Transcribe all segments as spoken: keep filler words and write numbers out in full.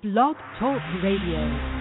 Blog Talk Radio.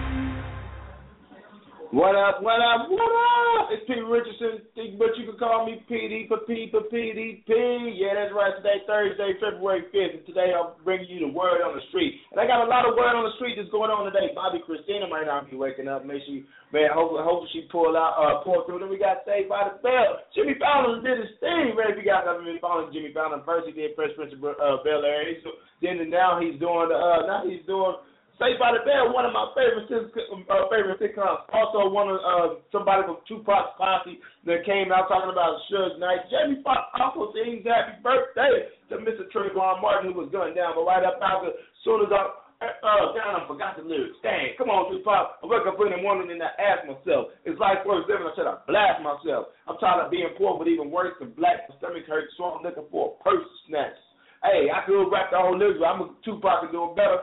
What up, what up, what up? It's P. Richardson, but you can call me P D for P for P D P. Yeah, that's right. Today, Thursday, February fifth, and today I'm bringing you the word on the street. And I got a lot of word on the street that's going on today. Bobby Christina might not be waking up. Make sure you, man, hopefully, hopefully she pull out, uh, pull through. Then we got Saved by the Bell. Jimmy Fallon did his thing, man. If you guys haven't been following Jimmy Fallon, first he did Fresh Prince of uh, Bel Air. Then now he's doing, uh, now he's doing Saved by the Bell, one of my favorite uh, favorite sitcoms. Also, one of uh, somebody from Tupac's posse that came out talking about Suge Knight. Jamie Foxx also sings happy birthday to Mister Trayvon Martin, who was gunned down. But right up after, as soon as I, uh, damn, I forgot the lyrics. Dang, come on, Tupac. I wake up in the morning and I ask myself, it's like first living, I should I blast myself. I'm tired of being poor, but even worse than black. My stomach hurts, so I'm looking for a purse to snatch. Hey, I could rap the whole lyrics, but I'm a Tupac and doing better.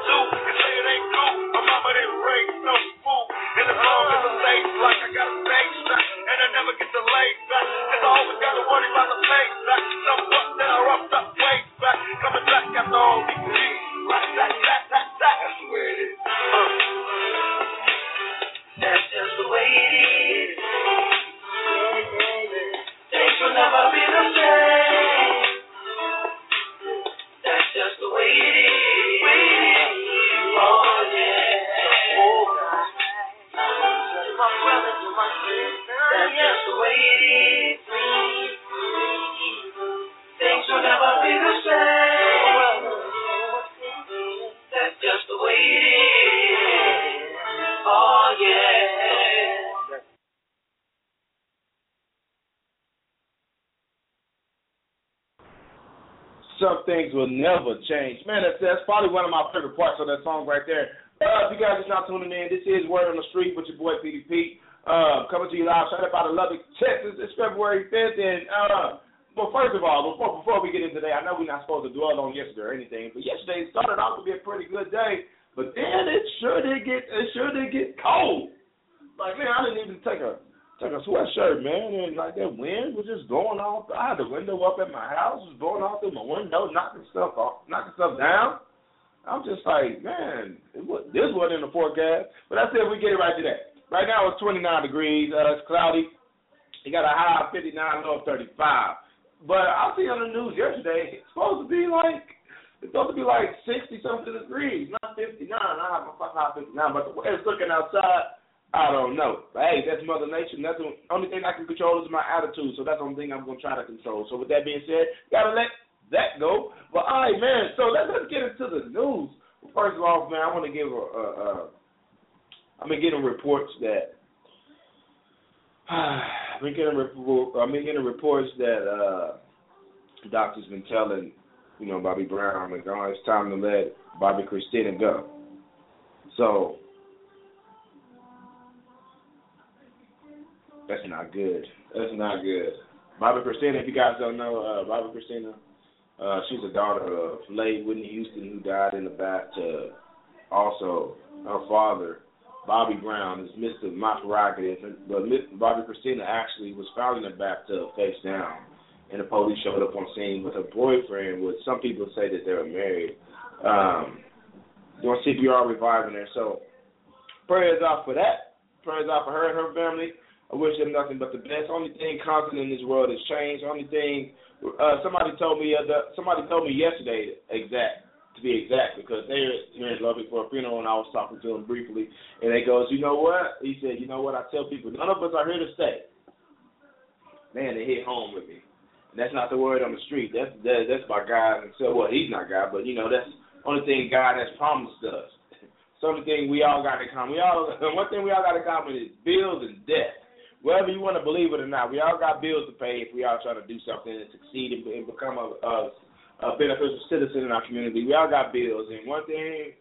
Like I got a bang Some things will never change. Man, that's, that's probably one of my favorite parts of that song right there. Uh, if you guys are not tuning in, this is Word on the Street with your boy P D P. Uh, coming to you live, shout out out of Lubbock, Texas. It's February fifth. And, uh, well, first of all, before before we get into today, I know we're not supposed to dwell on yesterday or anything, but yesterday started off to be a pretty good day. But then it sure did get it sure did get cold. Like, man, I didn't even take a Took a sweatshirt, man, and like that wind was just going off. I had the window up at my house, was blowing off through my window, knocking stuff off, knocking stuff down. I'm just like, man, it was, this wasn't in the forecast. But I said we get it right today. Right now it's twenty-nine degrees. Uh, it's cloudy. You got a high of fifty-nine, low of thirty-five. But I see on the news yesterday, it's supposed to be like it's supposed to be like sixty something degrees, not fifty-nine. I have my high fifty-nine, but the way it's looking outside, I don't know. But, hey, that's Mother Nature. That's the only thing I can control is my attitude. So that's the only thing I'm going to try to control. So with that being said, got to let that go. But, all right, man, so let's, let's get into the news. First of all, man, I want to give a, a, a I've been getting reports that, I've been getting, report, I've been getting reports that uh, the doctor's been telling, you know, Bobby Brown, like, oh, it's time to let Bobby Christina go. So, that's not good. That's not good. Bobby Christina, if you guys don't know, uh, Bobby Christina, uh, she's a daughter of late Whitney Houston, who died in the bathtub. Also, her father, Bobby Brown, is Mister My Prerogative, but Bobby Christina actually was found in the bathtub face down, and the police showed up on scene with her boyfriend, which some people say that they were married, um, doing C P R reviving her. So, prayers out for that. Prayers out for her and her family. I wish them nothing but the best. Only thing constant in this world is change. Only thing, uh, somebody told me, uh, the, somebody told me yesterday, exact, to be exact, because they were here in Lubbock for a funeral, and I was talking to him briefly, and they goes, you know what? He said, you know what? I tell people, none of us are here to stay. Man, they hit home with me. And that's not the word on the street. That's that, that's my God. So, well, he's not God, but you know, that's the only thing God has promised us. It's the only thing we all got in common. We all, one thing we all got in common is bills and debt. Whether you want to believe it or not, we all got bills to pay if we all try to do something and succeed and, and become a, a, a beneficial citizen in our community. We all got bills, and one thing,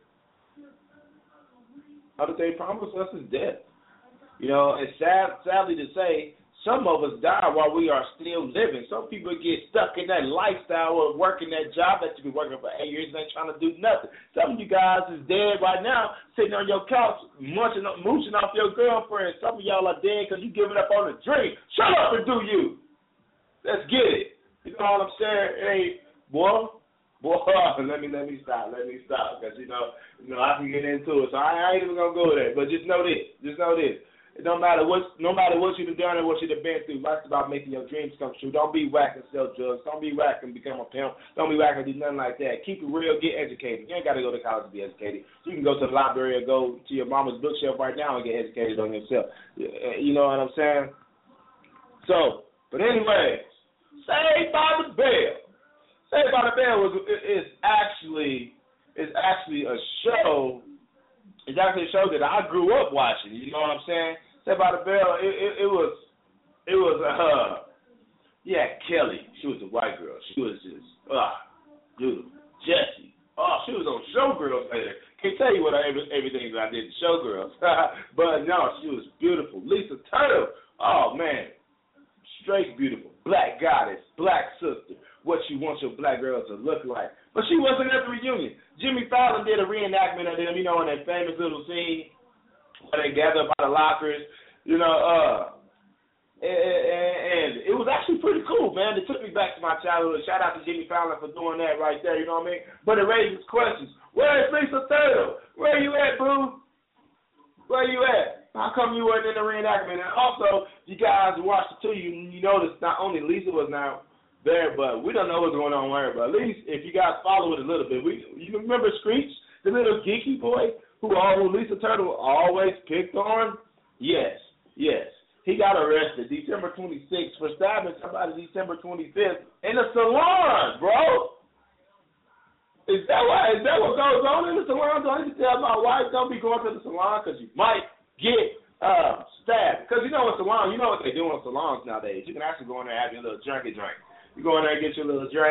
other thing promised us is death. You know, it's sad, sadly to say, some of us die while we are still living. Some people get stuck in that lifestyle of working that job that you've been working for eight years and ain't trying to do nothing. Some of you guys is dead right now, sitting on your couch, munching, mooching off your girlfriend. Some of y'all are dead because you giving up on the dream. Shut up and do you. Let's get it. You know what I'm saying? Hey, boy, boy, let me let me stop. Let me stop because, you know, you know, I can get into it. So I, I ain't even going to go there. But just know this. Just know this. It don't matter what, no matter what you've done or what you've been through. Life's about making your dreams come true. Don't be whack and sell drugs. Don't be whack and become a pimp. Don't be whack and do nothing like that. Keep it real. Get educated. You ain't got to go to college to be educated. You can go to the library or go to your mama's bookshelf right now and get educated on yourself. You know what I'm saying? So, but anyway, Saved by the Bell. Saved by the Bell was is actually is actually a show. It's actually a show that I grew up watching. You know what I'm saying? Saved by the Bell. It, it, it was, it was uh, yeah, Kelly. She was a white girl. She was just ah, beautiful. Jessie. Oh, she was on Showgirls later. Can't tell you what I, everything that I did in Showgirls, but no, she was beautiful. Lisa Turtle. Oh man, straight beautiful. Black goddess, black sister. What you want your black girl to look like. But she wasn't at the reunion. Jimmy Fallon did a reenactment of them, you know, in that famous little scene where they gather by the lockers, you know, uh, and, and it was actually pretty cool, man. It took me back to my childhood. Shout out to Jimmy Fallon for doing that right there, you know what I mean? But it raises questions. Where is Lisa Turtle? Where you at, boo? Where you at? How come you weren't in the reenactment? And also, you guys watched it too, you, you noticed not only Lisa was now there, but we don't know what's going on with her. But at least if you guys follow it a little bit, we you remember Screech, the little geeky boy who all Lisa Turtle always picked on? Yes, yes. He got arrested December twenty-sixth for stabbing somebody December twenty-fifth in a salon, bro. Is that what is that what goes on in the salon? Do I need to tell my wife don't be going to the salon because you might get uh, stabbed? Because you know in salon, you know what they do in salons nowadays. You can actually go in there and have your little junkie drink. You go in there and get your little drink,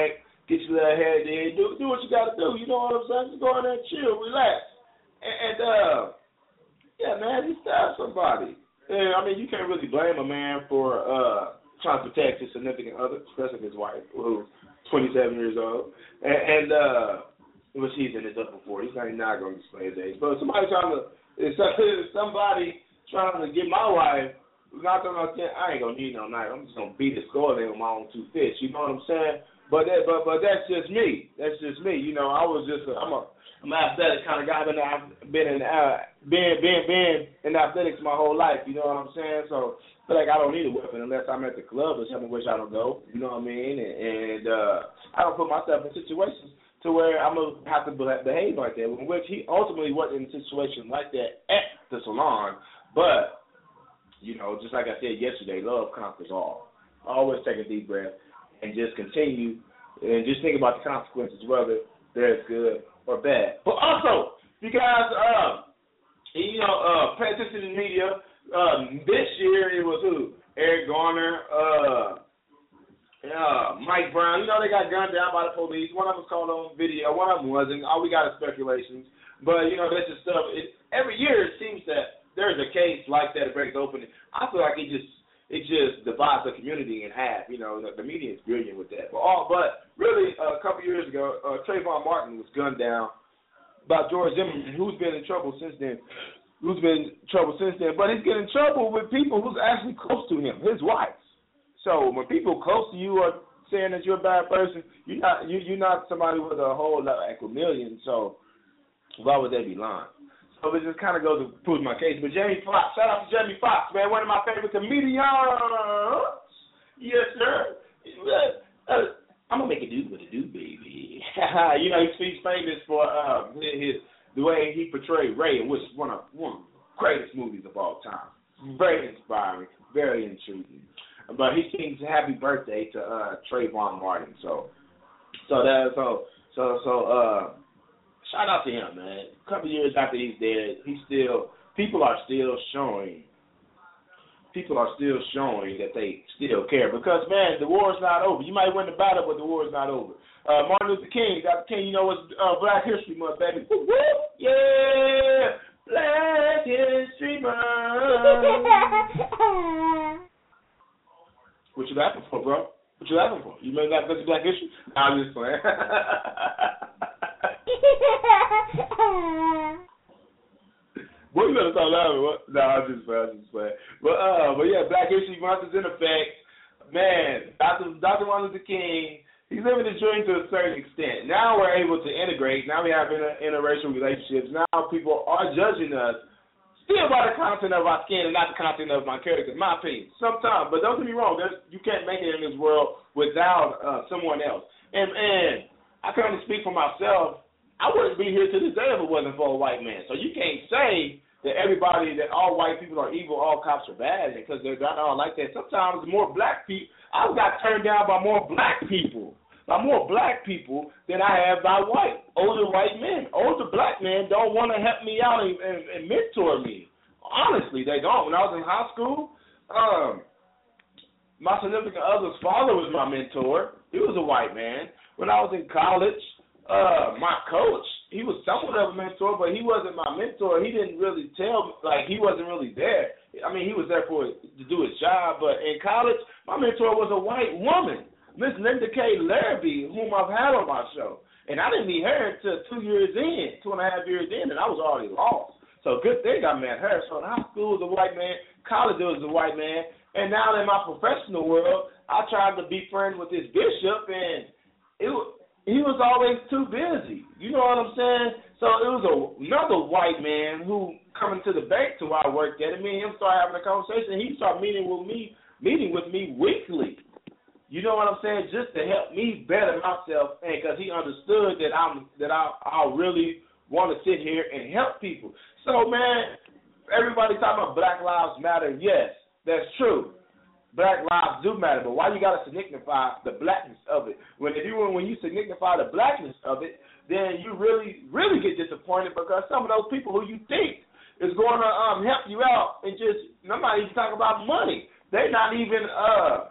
get your little head in, do do what you got to do. You know what I'm saying? Just go in there and chill, relax, and, and uh, yeah, man, just stab somebody. Yeah, I mean, you can't really blame a man for uh trying to protect his significant other, especially his wife, who's twenty-seven years old, and, and uh, well, she's in his upper forties. I'm not going to display his age, but somebody trying to, if somebody trying to get my wife. Not that I ain't gonna need no knife. I'm just gonna beat the skull in with my own two fists. You know what I'm saying? But that, but but that's just me. That's just me. You know, I was just a, I'm a I'm an athletic kind of guy. I've been I've been in uh, been been been in athletics my whole life. You know what I'm saying? So I feel like I don't need a weapon unless I'm at the club or something, which I don't go. You know what I mean? And, and uh, I don't put myself in situations to where I'm gonna have to behave like that. In which he ultimately wasn't in a situation like that at the salon, but. You know, just like I said yesterday, love conquers all. Always take a deep breath and just continue and just think about the consequences, whether they're good or bad. But also, because, uh, you know, uh, pay attention to the media. Um, this year it was who? Eric Garner, uh, uh, Mike Brown. You know, they got gunned down by the police. One of them was caught on video. One of them wasn't. All we got is speculations. But, you know, that's just stuff. It, every year it seems that there's a case like that that breaks open. I feel like it just it just divides the community in half. You know, the, the media is brilliant with that. But all, but really, uh, a couple years ago, uh, Trayvon Martin was gunned down by George Zimmerman, who's been in trouble since then. Who's been in trouble since then? But he's getting in trouble with people who's actually close to him, his wife. So when people close to you are saying that you're a bad person, you're not you, you're not somebody with a whole lot like a million. So why would they be lying? So it just kind of goes to prove my case. But Jamie Foxx, shout out to Jamie Foxx, man, one of my favorite comedians. Yes, sir. Uh, I'm gonna make a dude with a dude, baby. You know, he's famous for uh, his the way he portrayed Ray, which is one of one of the greatest movies of all time. Very inspiring, very intriguing. But he sings "Happy Birthday" to uh, Trayvon Martin. So, so that so so so. uh Shout out to him, man. A couple years after he's dead, he still people are still showing people are still showing that they still care. Because man, the war's not over. You might win the battle, but the war's not over. Uh, Martin Luther King, Doctor King, you know it's uh, Black History Month, baby. Woo, woo, yeah, Black History Month. What you laughing for, bro? What you laughing for? You made that because of Black History? Nah, I'm just playing. What you gonna start laughing? What? No, I'm just playing. I'm just playing. But uh, but yeah, Black History Month is in effect. Man, Doctor Doctor Martin Luther King, he's living his dream to a certain extent. Now we're able to integrate. Now we have inter- interracial relationships. Now people are judging us still by the content of our skin and not the content of my character, in my opinion. Sometimes, but don't get me wrong. There's, you can't make it in this world without uh, someone else. And and I can only speak for myself. I wouldn't be here to this day if it wasn't for a white man. So you can't say that everybody, that all white people are evil, all cops are bad, because they're not all like that. Sometimes more black people, I got turned down by more black people, by more black people than I have by white, older white men. Older black men don't want to help me out and, and, and mentor me. Honestly, they don't. When I was in high school, um, my significant other's father was my mentor. He was a white man. When I was in college, Uh, my coach, he was somewhat of a mentor, but he wasn't my mentor. He didn't really tell me, like, he wasn't really there. I mean, he was there for to do his job, but in college, my mentor was a white woman, Miss Linda K. Larrabee, whom I've had on my show. And I didn't meet her until two years in, two and a half years in, and I was already lost. So good thing I met her. So in high school, it was a white man, college, it was a white man, and now in my professional world, I tried to be friends with this bishop, and it was, he was always too busy. You know what I'm saying? So it was a, another white man who coming to the bank to where I worked at, and me and him started having a conversation. He started meeting with me, meeting with me weekly. You know what I'm saying? Just to help me better myself, and because he understood that I'm that I I really want to sit here and help people. So man, everybody talking about Black Lives Matter. Yes, that's true. Black lives do matter, but why you gotta signify the blackness of it? When if you when you signify the blackness of it, then you really really get disappointed, because some of those people who you think is going to um, help you out and just I'm not even talking about money. They're not even uh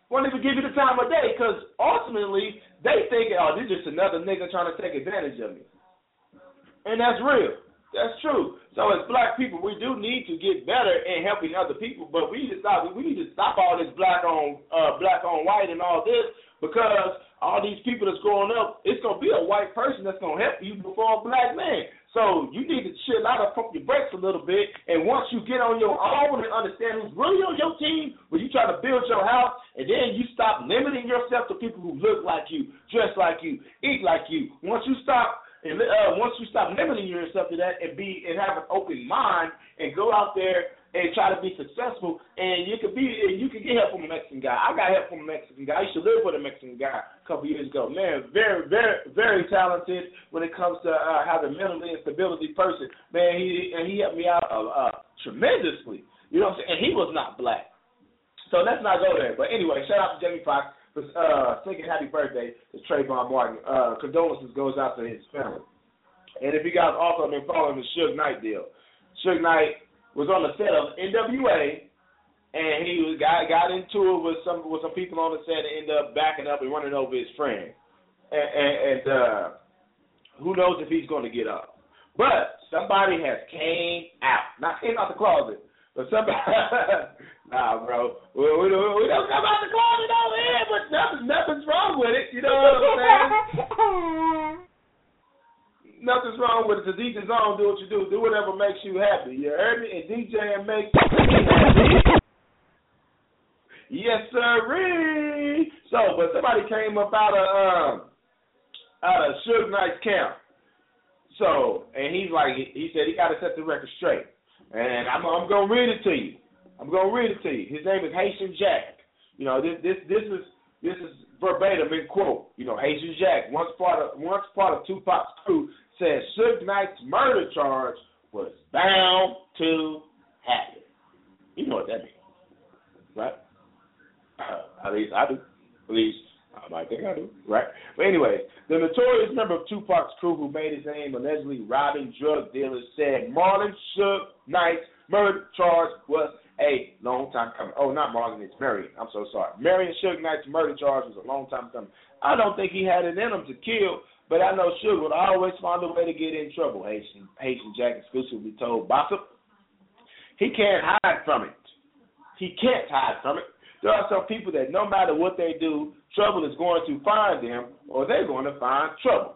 won't even give you the time of day because ultimately they think, oh, this is just another nigga trying to take advantage of me. And that's real. That's true. So as black people, we do need to get better in helping other people, but we need to stop. We need to stop all this black on uh, black on white and all this because all these people that's growing up, it's gonna be a white person that's gonna help you before a black man. So you need to chill out and pump your brakes a little bit. And once you get on your own and understand who's really on your team, when you try to build your house, and then you stop limiting yourself to people who look like you, dress like you, eat like you. Once you stop. And uh, once you stop limiting yourself to that and be and have an open mind and go out there and try to be successful, and you can be you can get help from a Mexican guy. I got help from a Mexican guy. I used to live with a Mexican guy a couple years ago. Man, very very very talented when it comes to uh, having mentally instability person. Man, he and he helped me out uh, uh, tremendously. You know what I'm saying? And he was not black. So let's not go there. But anyway, shout out to Jamie Foxx. Uh, singing happy birthday to Trayvon Martin. Uh, condolences goes out to his family. And if you guys also been following the Suge Knight deal, Suge Knight was on the set of N W A, and he was got got into it with some with some people on the set and ended up backing up and running over his friend. And, and, and uh, who knows if he's going to get up? But somebody has came out, not came out the closet, but somebody. Nah, bro. We, we, we don't come out the closet over here, but nothing, nothing's wrong with it. You know what I'm saying? Nothing's wrong with it. To each his own. Do what you do. Do whatever makes you happy. You heard me? And D J and make you happy. Yes, sir. So, but somebody came up out of um out of Suge Knight's camp. So, and he's like, he said he got to set the record straight. And I'm, I'm gonna read it to you. I'm gonna read it to you. His name is Haitian Jack. You know, this this this is this is verbatim in quote. You know, Haitian Jack, once part of once part of Tupac's crew, said Suge Knight's murder charge was bound to happen. You know what that means, right? Uh, at least I do. At least I might think I do, right? But anyway, the notorious member of Tupac's crew who made his name allegedly robbing drug dealers said Marlon Suge Knight's murder charge was a long time coming. Oh, not Marlon, it's Marion. I'm so sorry. Marion Suge Knight's murder charge was a long time coming. I don't think he had it in him to kill, but I know Suge would always find a way to get in trouble, Haitian, Haitian Jack exclusively told Gossip. He can't hide from it. He can't hide from it. There are some people that no matter what they do, trouble is going to find them or they're going to find trouble.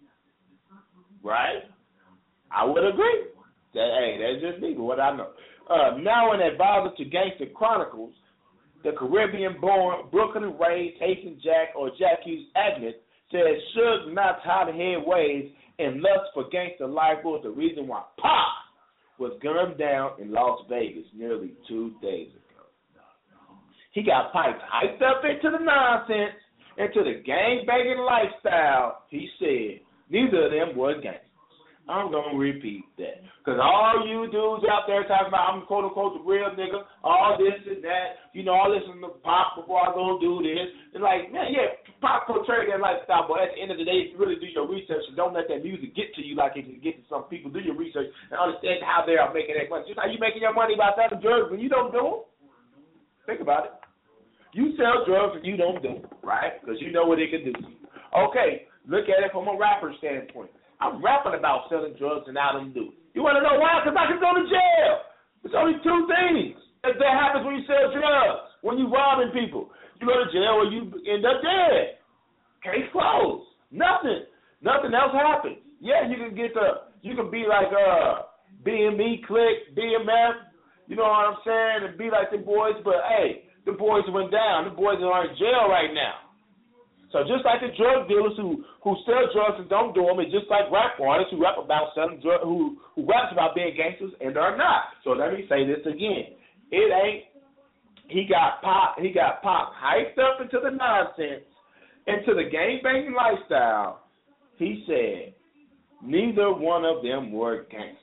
Right? I would agree. That, hey, that's just me, what I know. Uh, now an advisor to Gangster Chronicles, the Caribbean-born, Brooklyn-raised Haitian Jack or Jacques Agnes says Suge Knight's hot-head ways and lust for gangster life was the reason why Pac was gunned down in Las Vegas nearly two days ago. He got piped hyped up into the nonsense, into the gang-banging lifestyle. He said neither of them was gangsters. I'm going to repeat that. Because all you dudes out there talking about, I'm quote-unquote the real nigga, all this and that, you know, I listen to Pop before I go do this. It's like, man, yeah, Pop portrayed that lifestyle, but at the end of the day, if you really do your research and don't let that music get to you like it can get to some people, do your research and understand how they are making that money. Just how you making your money by selling drugs when you don't do them. Think about it. You sell drugs and you don't do them, right? Because you know what it can do to you. Okay, look at it from a rapper standpoint. I'm rapping about selling drugs and I don't do it. You want to know why? Because I can go to jail. There's only two things that happens when you sell drugs, when you're robbing people. You go to jail or you end up dead. Case closed. Nothing. Nothing else happens. Yeah, you can get the, you can be like uh, B M E, Click, B M F, you know what I'm saying, and be like the boys, but hey, the boys went down. The boys are in jail right now. So just like the drug dealers who, who sell drugs and don't do them, it's just like rap artists who rap about selling drugs, who, who raps about being gangsters and are not. So let me say this again. It ain't, he got pop, he got pop hyped up into the nonsense, into the gang-banging lifestyle. He said neither one of them were gangsters.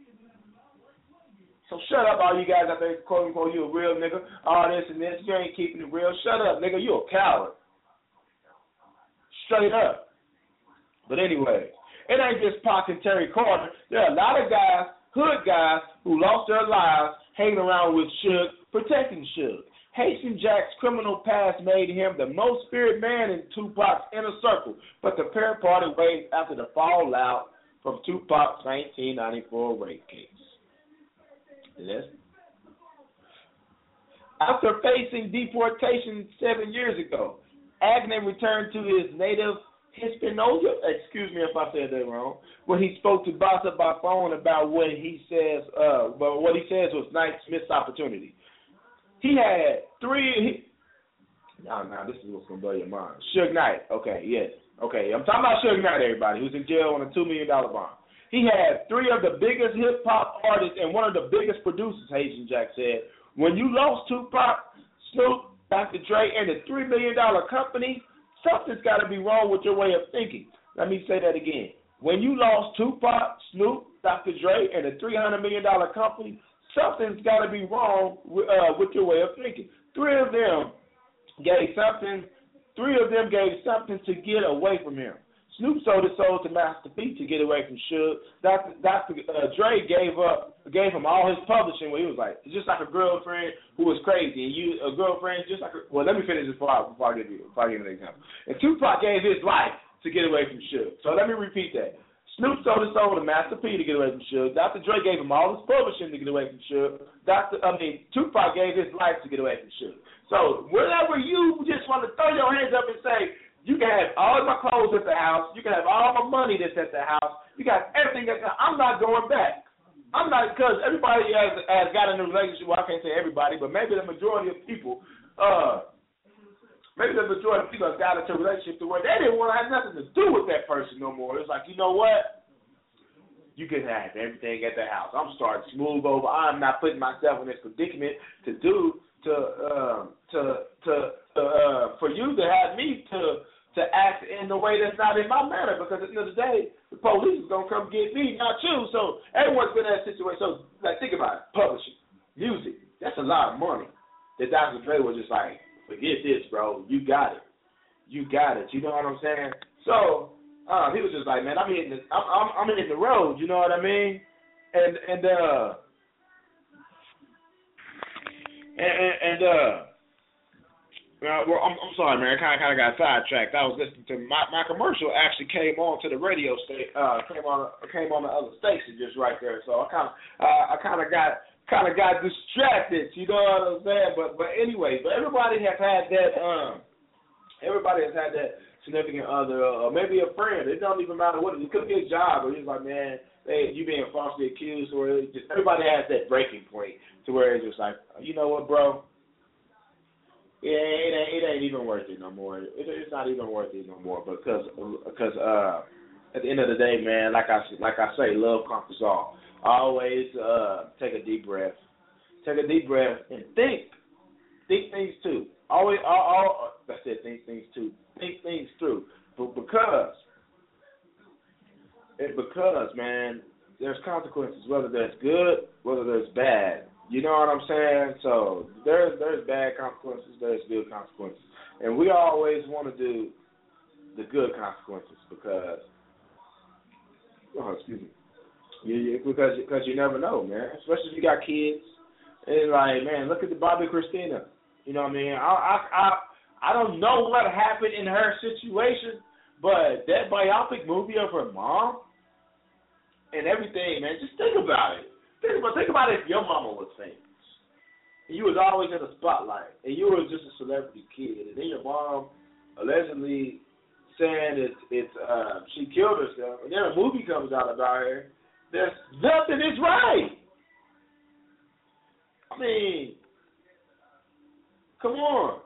So shut up, all you guys out there, quote unquote, you a real nigga, all this and this, you ain't keeping it real. Shut up, nigga, you a coward. Straight up. But anyway, it ain't just Pac and Terry Carter. There are a lot of guys, hood guys, who lost their lives hanging around with Suge, protecting Suge. Haitian Jack's criminal past made him the most feared man in Tupac's inner circle, but the pair parted ways after the fallout from Tupac's nineteen ninety-four rape case. Listen. After facing deportation seven years ago, Agnew returned to his native Hispaniola, excuse me if I said that wrong, when he spoke to Bossa by phone about what he says, uh, but what he says was nice missed opportunity. He had three. He, no, no, this is what's gonna blow your mind. Suge Knight, okay, yes, okay. I'm talking about Suge Knight, everybody, who's in jail on a two million dollar bond. He had three of the biggest hip hop artists and one of the biggest producers. Haitian Jack said, "When you lost Tupac, Snoop, Doctor Dre, and the three million dollar company, something's got to be wrong with your way of thinking." Let me say that again. When you lost Tupac, Snoop, Doctor Dre, and the three hundred million dollar company, something's got to be wrong with, uh, with your way of thinking. Three of them gave something. Three of them gave something to get away from him. Snoop sold his soul to Master P to get away from Suge. Doctor Doctor Uh, Dre gave up, gave him all his publishing. Where he was like, it's just like a girlfriend who was crazy, and you a girlfriend just like. A, well, let me finish this before I, before I give you before I give you an example. And Tupac gave his life to get away from Suge. So let me repeat that. Snoop sold his soul to Master P to get away from Suge. Doctor Dre gave him all his publishing to get away from Suge. Doctor I mean, Tupac gave his life to get away from Suge. So whenever you just want to throw your hands up and say, you can have all my clothes at the house, you can have all my money that's at the house, you got everything at the house, I'm not going back. I'm not, because everybody has, has got in a relationship, well, I can't say everybody, but maybe the majority of people, uh, maybe the majority of people have got into a relationship to where they didn't want to have nothing to do with that person no more. It's like, you know what? You can have everything at the house. I'm starting to smooth over. I'm not putting myself in this predicament to do, to, um, to, to, to uh, for you to have me to, to act in the way that's not in my manner, because at the end of the day, the police is going to come get me, not you. So everyone's been in that situation. So, like, think about it. Publishing, music, that's a lot of money. That Doctor Dre was just like, forget this, bro. You got it. You got it. You know what I'm saying? So uh, he was just like, man, I'm hitting the, I'm, I'm, I'm hitting the road. You know what I mean? And, and, uh, and, and, and uh, Uh, well, I'm, I'm sorry, man. I kind of kind of got sidetracked. I was listening to my my commercial actually came on to the radio station. Uh, came on came on the other station just right there. So I kind of uh, I kind of got kind of got distracted. You know what I'm saying? But but anyway, but everybody has had that. Um, everybody has had that significant other, or maybe a friend. It don't even matter what it is. It could be a job, or you're like, man, hey, you being falsely accused, or it just everybody has that breaking point to where it's just like, you know what, bro. Yeah, it ain't, it ain't even worth it no more. It, it's not even worth it no more because because uh, at the end of the day, man, like I like I say, love conquers all. Always uh, take a deep breath, take a deep breath, and think, think things too. Always, all, all that's it. Think things too. Think things through. But because, it because man, there's consequences. Whether that's good, whether that's bad. You know what I'm saying? So there's there's bad consequences, there's good consequences. And we always want to do the good consequences because, oh, excuse me, you, you, because because you never know, man. Especially if you got kids. And like, man, look at the Bobby Christina. You know what I mean? I I I, I don't know what happened in her situation, but that biopic movie of her mom and everything, man, just think about it. Think about, think about if your mama was famous, and you was always in the spotlight, and you were just a celebrity kid, and then your mom allegedly saying it's, it's uh, she killed herself, and then a movie comes out about her. There's nothing is right. I mean, come on.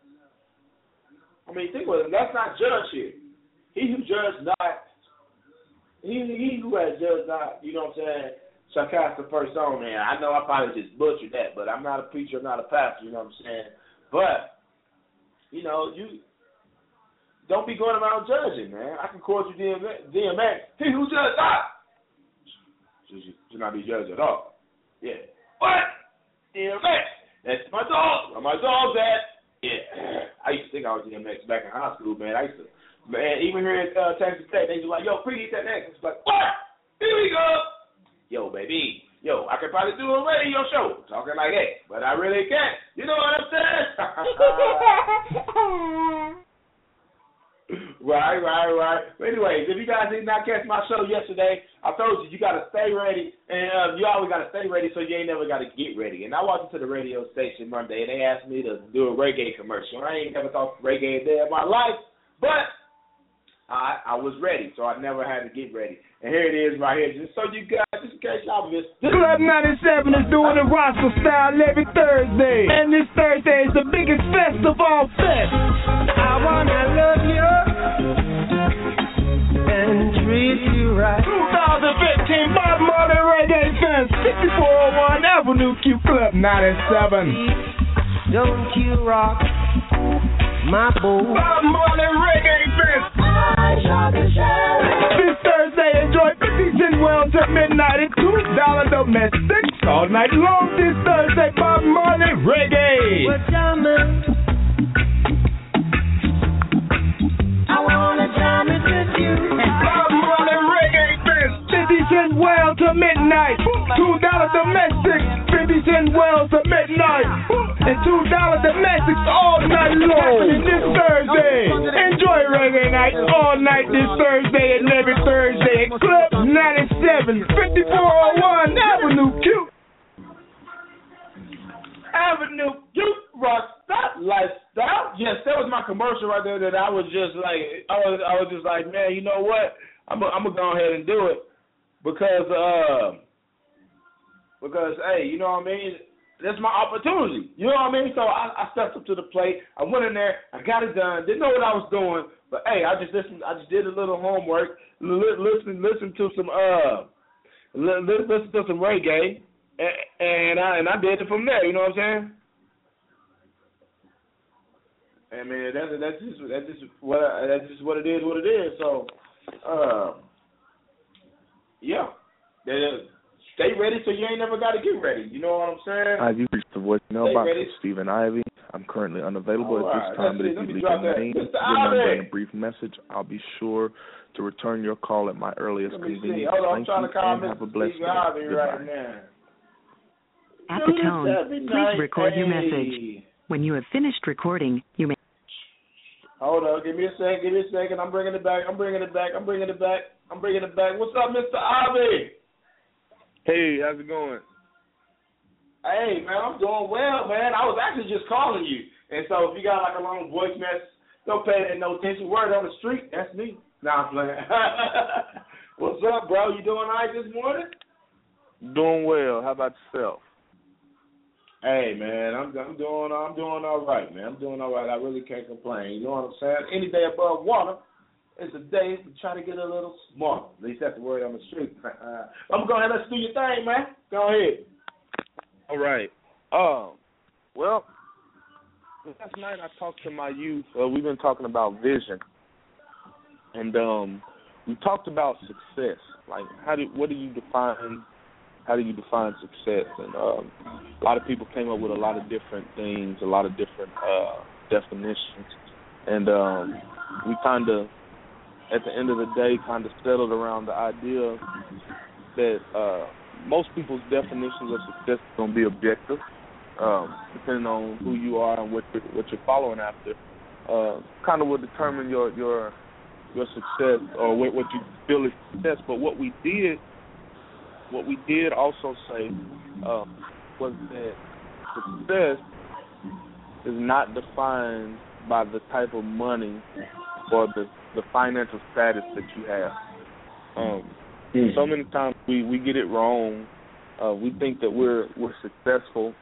I mean, think about it. Let's not judge here. He who judges not, he, he who has judged not, you know what I'm saying, shall cast the first stone, man. I know I probably just butchered that, but I'm not a preacher, I'm not a pastor, you know what I'm saying? But, you know, you don't be going around judging, man. I can quote you D M X. He who judges not should not be judged at all. Yeah. What? D M X. That's my dog. Where my dog's at? Yeah. I used to think I was D M X back in high school, man. I used to, man, even here at uh, Texas State, they was like, yo, pre-eat that next. It's like, what? Here we go. Yo, baby, yo, I could probably do a radio show talking like that, but I really can't. You know what I'm saying? Right, right, right. But anyways, if you guys did not catch my show yesterday, I told you, you got to stay ready, and uh, you always got to stay ready so you ain't never got to get ready. And I walked into the radio station Monday, and they asked me to do a reggae commercial. I ain't never thought reggae a day in my life, but I, I was ready, so I never had to get ready. And here it is right here, just so you guys, just in case y'all missed it. Club ninety-seven is doing the roster style every Thursday. And this Thursday is the biggest fest of all fests. I wanna love you and treat you right. twenty fifteen Bob Marley Reggae Fest, fifty-four oh one Avenue Q Club ninety-seven. Don't you rock my boat. Bob Marley Reggae Fest. This Thursday, enjoy fifty cent wells at midnight and two dollar domestics all night long. This Thursday, Bob Marley Reggae. What time I wanna jam it with you. Bob Marley Reggae Fest. fifty cent well to midnight. two dollar domestics. fifty cent wells to midnight. And two dollar domestics all night long. This Thursday. Enjoy reggae night all night this Thursday and every Thursday at Club ninety-seven, fifty-four oh one Avenue Q. Avenue Q, rock that lifestyle. Yes, that was my commercial right there that I was just like, I was, I was just like, man, you know what? I'm gonna go ahead and do it because, uh, because, hey, you know what I mean? That's my opportunity. You know what I mean? So I, I stepped up to the plate. I went in there. I got it done. Didn't know what I was doing, but hey, I just listened. I just did a little homework. Listen, listen to some uh, listen to some reggae, and, and I and I did it from there. You know what I'm saying? And man, that's that's just that's just what I, that's just what it is. What it is. So, uh, yeah. That, stay ready so you ain't never got to get ready. You know what I'm saying? Hi, you reached the voicemail box of Stephen Ivy. I'm currently unavailable right. at this time, but if you leave your name, your number, and a brief message, I'll be sure to return your call at my earliest convenience. Hold on, Thank I'm trying you, to call and have a blessed day. Goodbye. Right now. At the tone, please record hey. your message. When you have finished recording, you may... Hold on, give me a second, give me a second. I'm bringing it back, I'm bringing it back, I'm bringing it back, I'm bringing it back. What's up, Mister Ivy? Hey, how's it going? Hey, man, I'm doing well, man. I was actually just calling you. And so if you got like a long voice message, don't pay that no attention. Word on the street, that's me. Nah, I'm playing. What's up, bro? You doing all right this morning? Doing well. How about yourself? Hey, man, I'm I'm doing I'm doing all right, man. I'm doing all right. I really can't complain. You know what I'm saying? Any day above water is a day to try to get a little smarter. At least that's the word on the street. Uh, I'm going to go ahead and let's do your thing, man. Go ahead. All right. Um, well, last night I talked to my youth. Uh, we've been talking about vision, and um, we talked about success. Like, how do what do you define? How do you define success? And um, a lot of people came up with a lot of different things, a lot of different uh, definitions, and um, we kind of, at the end of the day, kind of settled around the idea that uh, most people's definitions of success are going to be objective, um, depending on who you are and what you're, what you're following after. Uh, kind of will determine your your your success or what, what you feel is success. But what we did, what we did also say uh, was that success is not defined by the type of money or the, the financial status that you have. Um, mm. So many times we, we get it wrong. Uh, we think that we're we're successful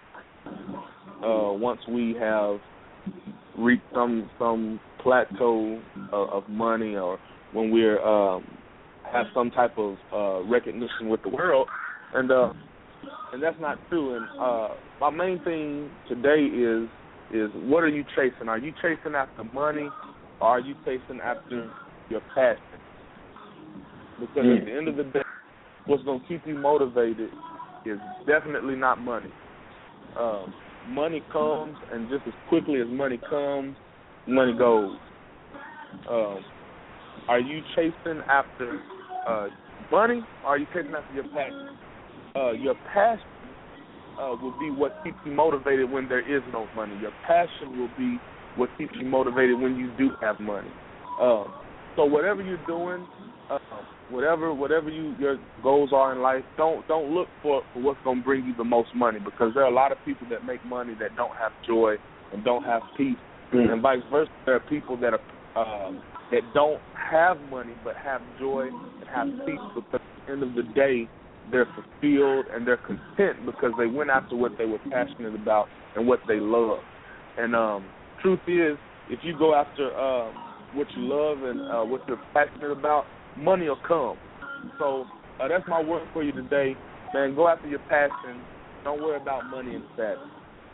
uh, once we have reached some some plateau of, of money, or when we're um, have some type of uh, recognition with the world, and uh, and that's not true. And uh, my main thing today is is what are you chasing? Are you chasing after money, or are you chasing after your passion? Because mm. at the end of the day, what's going to keep you motivated is definitely not money. Um, money comes, and just as quickly as money comes, money goes. Um, are you chasing after uh, money, or are you chasing after your passion? uh, your passion uh, will be what keeps you motivated when there is no money. Your passion will be what keeps you motivated when you do have money. Um, so whatever you're doing, uh, whatever whatever you your goals are in life, don't don't look for, for what's going to bring you the most money, because there are a lot of people that make money that don't have joy and don't have peace, mm-hmm. and vice versa. There are people that are um, that don't have money but have joy and have peace, because at the end of the day, they're fulfilled and they're content because they went after what they were passionate about and what they love. And um, truth is, if you go after um, what you love and uh, what you're passionate about, money will come. So uh, that's my word for you today, man. Go after your passion. Don't worry about money and status.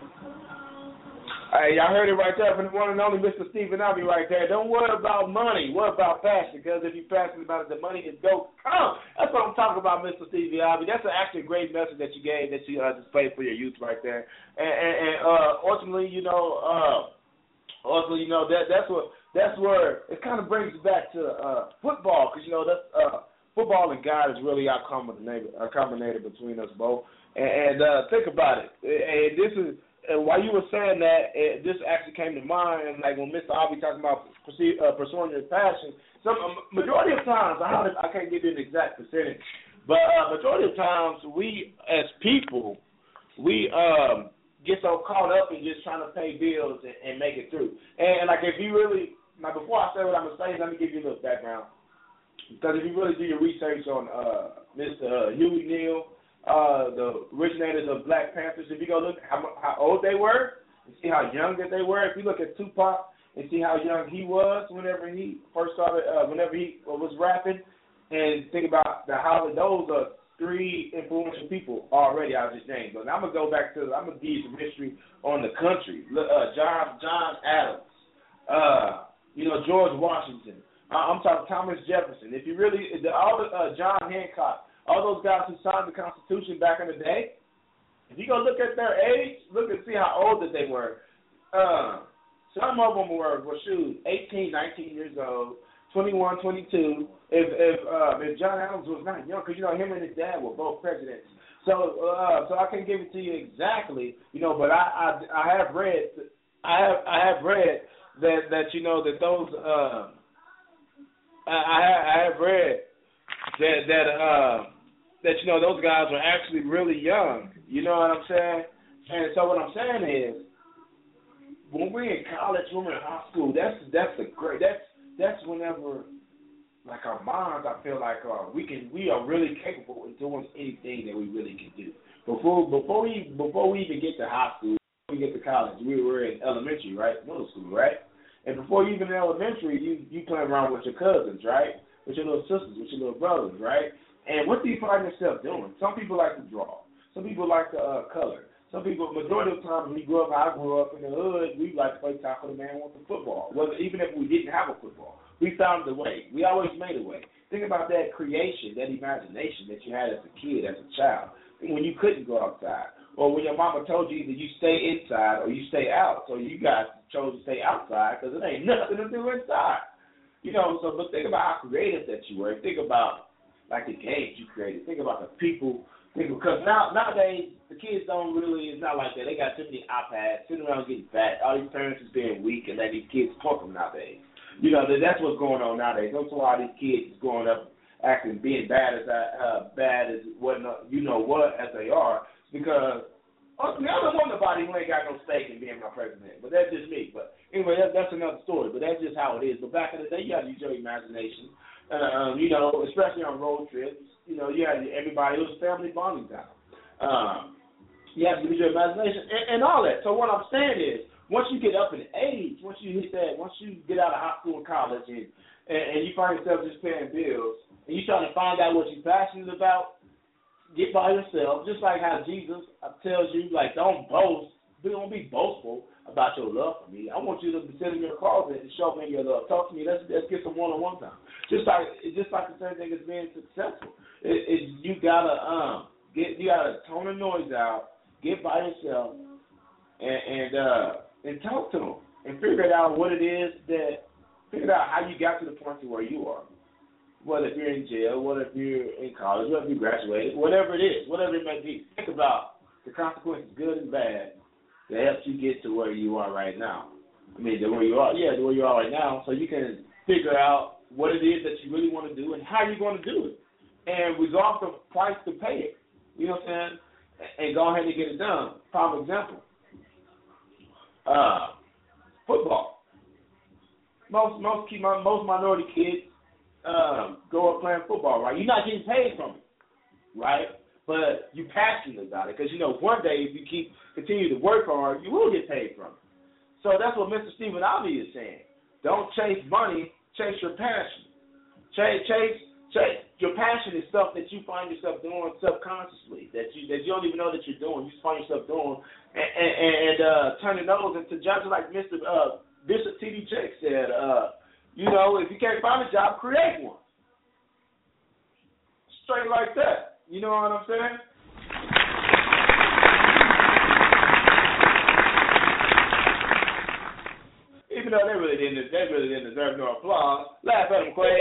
Hey, y'all heard it right there from the one and only Mister Stephen Ivy right there. Don't worry about money. Worry about passion, because if you're passionate about it, the money is go come. That's what I'm talking about, Mister Stephen Ivy. That's actually a great message that you gave, that you uh, displayed for your youth right there. And, and, and uh, ultimately, you know, uh, ultimately, you know, that that's what that's where it kind of brings us back to uh, football, because you know that's uh, football and God is really our combinator, our combinator between us both. And, and uh, think about it. And this is. And while you were saying that, it, this actually came to mind, and like when Mister Ivy talking about pursue, uh, pursuing your passion, some um, majority of times, I, don't, I can't give you an exact percentage, but uh, majority of times we as people, we um, get so caught up in just trying to pay bills and, and make it through. And, and like if you really, now before I say what I'm going to say, let me give you a little background. Because if you really do your research on uh, Mister Uh, Huey Neal, Uh, the originators of Black Panthers, if you go look how, how old they were and see how young that they were, if you look at Tupac and see how young he was whenever he first started, uh, whenever he was rapping, and think about the how those are three influential people already I just named. But I'm gonna go back to I'm gonna give you some history on the country. Uh, John John Adams, uh, you know George Washington. Uh, I'm talking Thomas Jefferson. If you really the, all the uh, John Hancock. All those guys who signed the Constitution back in the day, if you go look at their age, look and see how old that they were. Uh, some of them were, were shoot, eighteen, nineteen years old, twenty-one, twenty-two. If if uh, if John Adams was not young, because you know him and his dad were both presidents. So uh, so I can't give it to you exactly, you know, but I I, I have read I have I have read that that you know that those uh, I I have read that that uh. that, you know, those guys were actually really young. You know what I'm saying? And so what I'm saying is, when we're in college, when we're in high school, that's that's the great, that's that's whenever, like our minds, I feel like uh, we can, we are really capable of doing anything that we really can do. Before before we before we even get to high school, before we get to college, we were in elementary, right? Middle school, right? And before you even in elementary, you you playing around with your cousins, right? With your little sisters, with your little brothers, right? And what do you find yourself doing? Some people like to draw. Some people like to uh, color. Some people, majority of the time when we grew up, I grew up in the hood, we like to play tackle the man with the football. Well, even if we didn't have a football, we found a way. We always made a way. Think about that creation, that imagination that you had as a kid, as a child, when you couldn't go outside. Or when your mama told you that you stay inside or you stay out. So you guys chose to stay outside because it ain't nothing to do inside. You know, so but think about how creative that you were. Think about like the games you created. Think about the people. Think because now nowadays the kids don't really. It's not like that. They got too many iPads, sitting around getting fat. All these parents is being weak and letting these kids punk them nowadays. You know that's what's going on nowadays. That's why all these kids is growing up acting, being bad as uh, bad as what you know what as they are. Because ultimately, I don't want nobody who ain't got no stake in being my president. But that's just me. But anyway, that's, that's another story. But that's just how it is. But back in the day, you had to use your imagination. Um, you know, especially on road trips, you know, you had everybody, it was family bonding time. Um, you have to use your imagination and, and all that. So what I'm saying is, once you get up in age, once you hit that, once you get out of high school and college and, and, and you find yourself just paying bills and you're trying to find out what you're passionate about, get by yourself, just like how Jesus tells you, like, don't boast, don't be boastful about your love for me. I want you to sit in your closet and show me your love. Talk to me. Let's let's get some one-on-one time. Just like it's just like the same thing as being successful. It, it, you gotta um get you gotta tone the noise out, get by yourself, and and uh and talk to them and figure out what it is that figure out how you got to the point to where you are. What if you're in jail? What if you're in college? What if you graduated? Whatever it is, whatever it may be, think about the consequences, good and bad, that helps you get to where you are right now. I mean, the where you are, yeah, the where you are right now, so you can figure out what it is that you really want to do and how you're going to do it, and resolve the price to pay it. You know what I'm saying? And go ahead and get it done. Prime example, uh, football. Most most most minority kids um, grow up playing football, right? You're not getting paid from it, right? But you're passionate about it because you know one day if you keep continue to work hard, you will get paid from it. So that's what Mister Stephen Ivy is saying. Don't chase money, chase your passion. Chase, chase, chase. Your passion is stuff that you find yourself doing subconsciously, that you that you don't even know that you're doing. You just find yourself doing, and, and, and uh, turning those into jobs like Mister Uh, Bishop T D Jakes said. Uh, you know, if you can't find a job, create one. Straight like that. You know what I'm saying? Even though they really didn't, they really didn't deserve no applause. Laugh at them, Quay.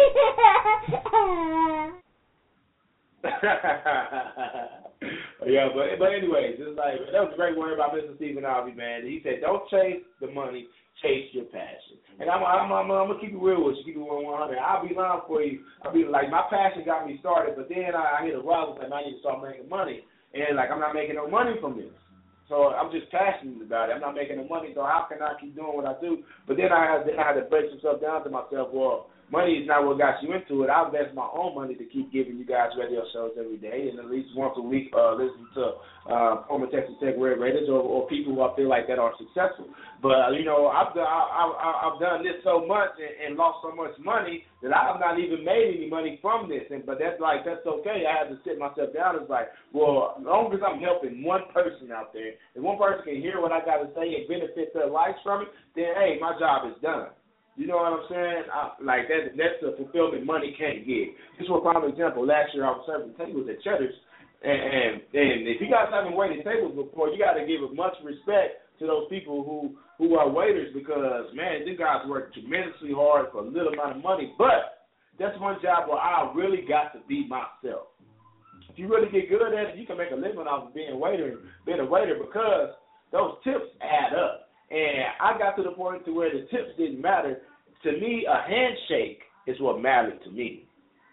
yeah, but but anyways, it's like that was a great word about Mister Stephen Ivy, man. He said, "Don't chase the money, chase your passion." And I'm I'm I'm, I'm gonna keep it real with you, keep it one hundred. I'll be lying for you. I'll be like, my passion got me started, but then I, I hit a rock and I need to start making money, and like I'm not making no money from this. So I'm just passionate about it. I'm not making no money, so how can I keep doing what I do? But then I had, then I had to break some stuff down to myself. Well, money is not what got you into it. I invest my own money to keep giving you guys radio shows every day, and at least once a week uh, listen to uh, former Texas Tech Red Raiders or, or people who I feel like that are successful. But, you know, I've done, I, I, I've done this so much and, and lost so much money that I have not even made any money from this. And But that's like, that's okay. I had to sit myself down and it's like, well, as long as I'm helping one person out there, if one person can hear what I got to say and benefit their lives from it, then, hey, my job is done. You know what I'm saying? I, like, that, that's a fulfillment money can't get. Just for a prime example, last year I was serving tables at Cheddar's, and, and, and if you guys haven't waited tables before, you got to give much respect to those people who, who are waiters because, man, these guys work tremendously hard for a little amount of money. But that's one job where I really got to be myself. If you really get good at it, you can make a living off of being a waiter, being a waiter because those tips add up. And I got to the point to where the tips didn't matter. To me, a handshake is what mattered to me.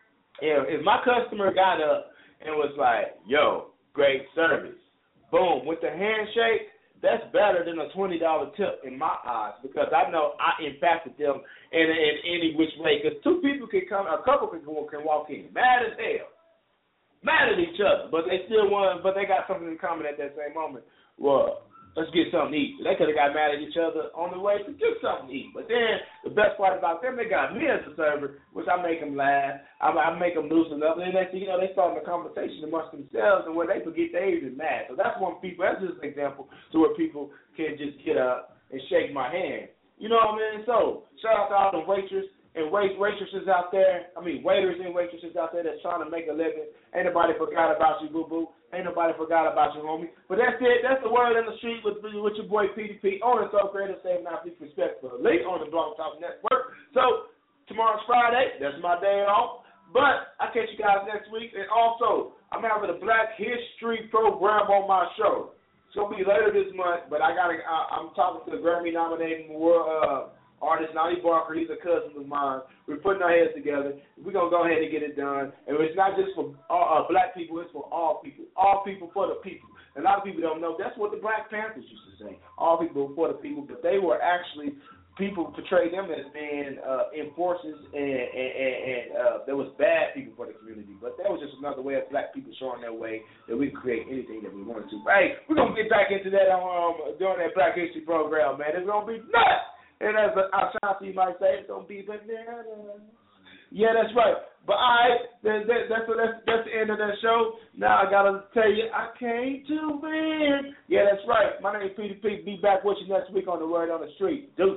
If, if my customer got up and was like, yo, great service, boom, with the handshake, that's better than a twenty dollar tip in my eyes because I know I impacted them in, in any which way. Because two people can come, a couple can, can walk in, mad as hell, mad at each other, but they still want, but they got something in common at that same moment. Well, let's get something to eat. They could have got mad at each other on the way to get something to eat. But then the best part about them, they got me as a server, which I make them laugh. I, I make them loosen up. And then they, you know, they start a conversation amongst themselves, and when they forget they even mad. So that's one people. That's just an example to where people can just get up and shake my hand. You know what I mean? So shout out to all the waitresses and wait, waitresses out there. I mean, waiters and waitresses out there that's trying to make a living. Ain't nobody forgot about you, boo boo. Ain't nobody forgot about you, homie. But that's it. That's the word in the street with, with your boy P D P on the Soul Creative Save Now Please Respectfully on the Blog Talk Network. So tomorrow's Friday. That's my day off. But I'll catch you guys next week. And also, I'm having a Black History program on my show. It's gonna be later this month. But I gotta. I, I'm talking to the Grammy-nominated world. Uh, Artist Nolly Barker, he's a cousin of mine. We're putting our heads together. We're going to go ahead and get it done. And it's not just for all, uh, black people, it's for all people. All people for the people. A lot of people don't know. That's what the Black Panthers used to say. All people for the people. But they were actually, people portrayed them as being uh, enforcers and, and, and, and uh, there was bad people for the community. But that was just another way of black people showing their way that we can create anything that we wanted to. Hey, we're going to get back into that um, during that Black History program, man. It's going to be nuts. And as Ashanti might say, it's going to be bananas. Yeah, that's right. But all right, that, that, that's, that's, that's the end of that show. Now I got to tell you, I came to win. Yeah, that's right. My name is P D P. Be back with you next week on The Word on the Street. Deuces.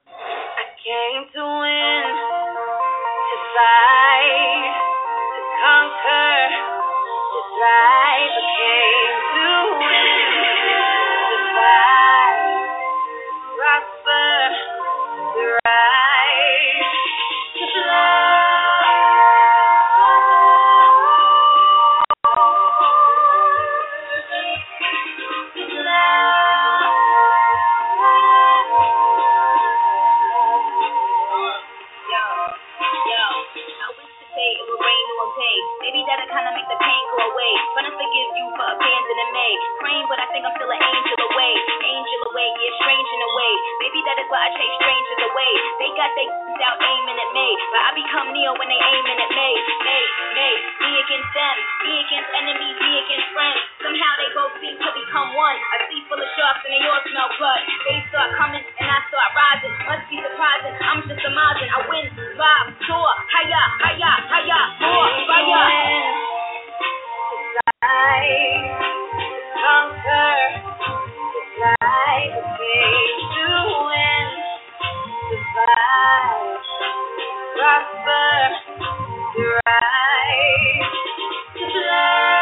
I came to win, to fight, to conquer, to thrive. I came to win, to fight, to prosper. Right to fly. day. Praying, but I think I'm still an angel away. Angel away, yeah, strange in a way. Maybe that is why I chase strangers away. They got they out aiming at me, but I become Neo when they aiming at me. Me, me, me against them, me against enemies, me against friends. Somehow they both seem to become one. A sea full of sharks and they all smell blood. They start coming and I start rising. Must be surprising, I'm just amazing. I win, vibe, soar, higher, higher, higher, more fire. Conquer, survive, okay, to win, survive, prosper, thrive, to fly.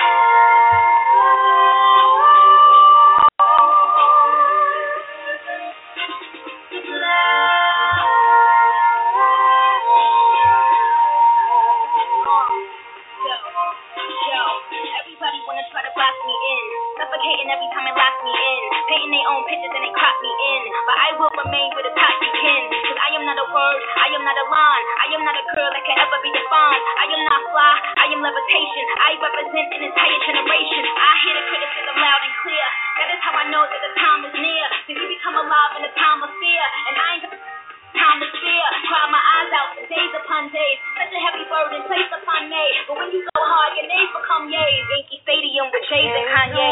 Suffocating every time it locks me in. Painting their own pictures and they crop me in. But I will remain with a top kin. Cause I am not a word, I am not a line. I am not a girl that can ever be defined. I am not fly, I am levitation. I represent an entire generation. I hear the criticism loud and clear. That is how I know that the time is near. Cause you become alive in a time of fear. And I ain't got time to fear. Cry my eyes out for days upon days. Such a heavy burden placed upon me. But when you go hard, your names become yays. Yankee Stadium with Jays and Kanye.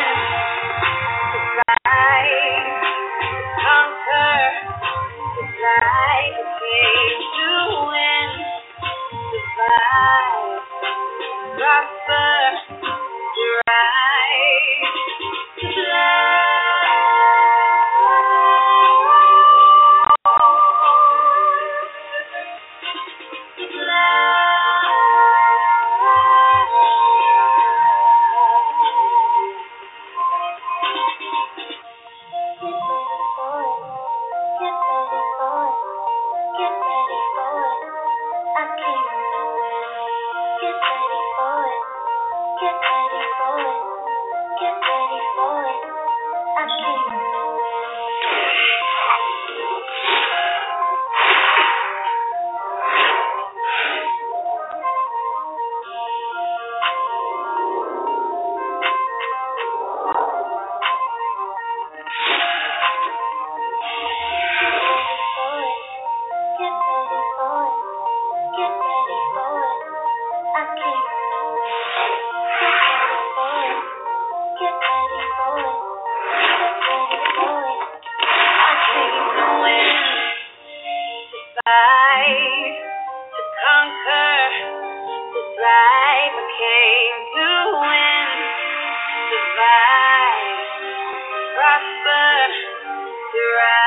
Survive, conquer, survive, okay, to win, survive, prosper, thrive, fly. Prosper, thrive.